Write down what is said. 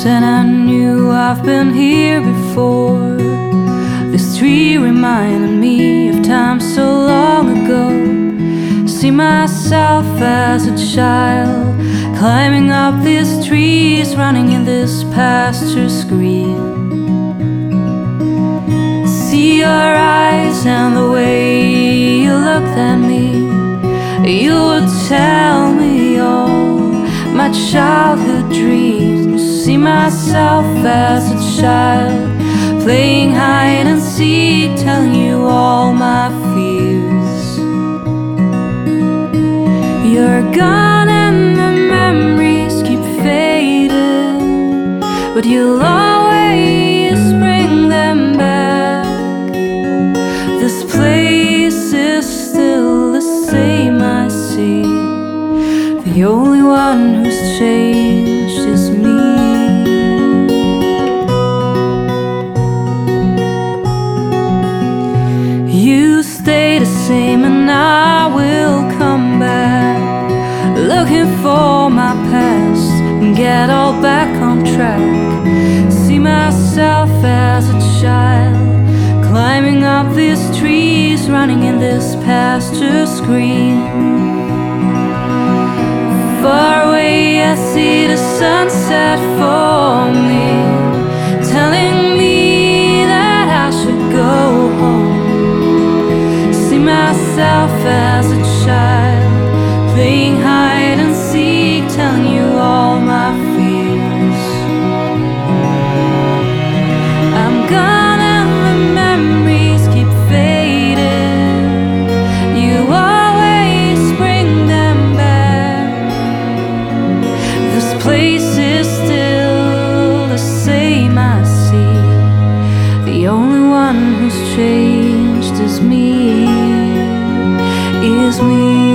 and I knew I've been here before. This tree reminded me of time so long ago. See myself as a child, climbing up these trees, running in this pasture's green. See your eyes and the way you looked at me. You would tell me all my childhood dreams. See myself as a child, playing hide and seek, telling you all my fears. You're gone and the memories keep fading, but you'll always bring them back. This place is still the same, I see. The only one who's changed is me. You stay the same and I will come back, looking for my past and get all back on track. See myself as a child, climbing up these trees, running in this pasture's green. Far away I see the sunset for me, telling me that I should go home. See myself as a child, playing hide and seek, telling you all my fears. I'm gone and the memories keep fading. You always bring them back. This place is still the same, I see. The only one who's changed is me, is me.